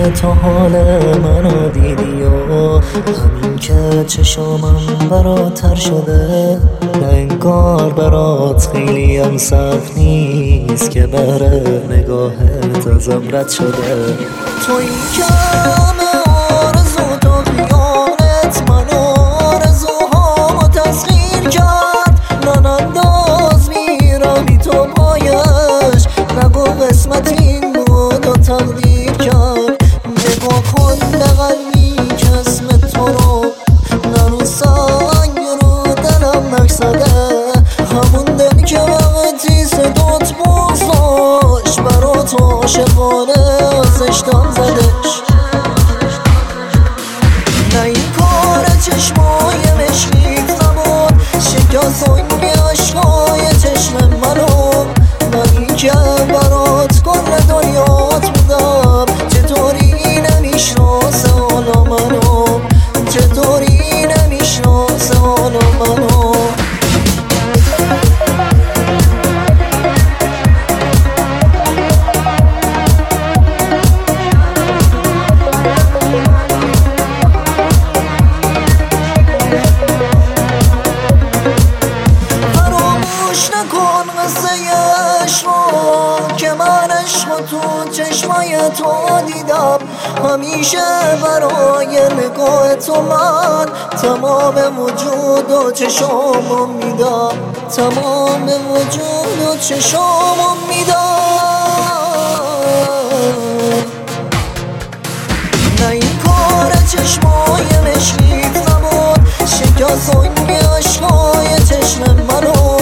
که تا حال منو دیدی و همین که چشامم برات تر شده، نه انگار برات خیلی هم سخت نیست که بره نگاهت ازم رد شده. تو این که همه آرزو تو خیالت من آرزوهامو تسخیر کرد، من انداز میرم بی تو پایش، نگو قسمت این بود و تقدیر کرد. نگاه کن به قلبی که اسم تو رو نه رو سنگ رو دلم نکسده، همون دل که وقتی صدات بازداشت برات عاشقانه ازش دم زدش. نه این کار چشمای مشکیت نبود، شکستانی عشقای چشم منو، من که برات کل دنیات بودم، چطوری نمیشناسه حالا منو، چطوری نمیشناسه حالا منو. نکن قصه عشق رو که من عشق تو چشمای تو دیدم، همیشه برای نگاه تو من تمام وجود و چشامو میدم، تمام وجود و چشامو میدم. نه این کار چشمای مشکیت نبود، شکستانی عشقای چشم منو،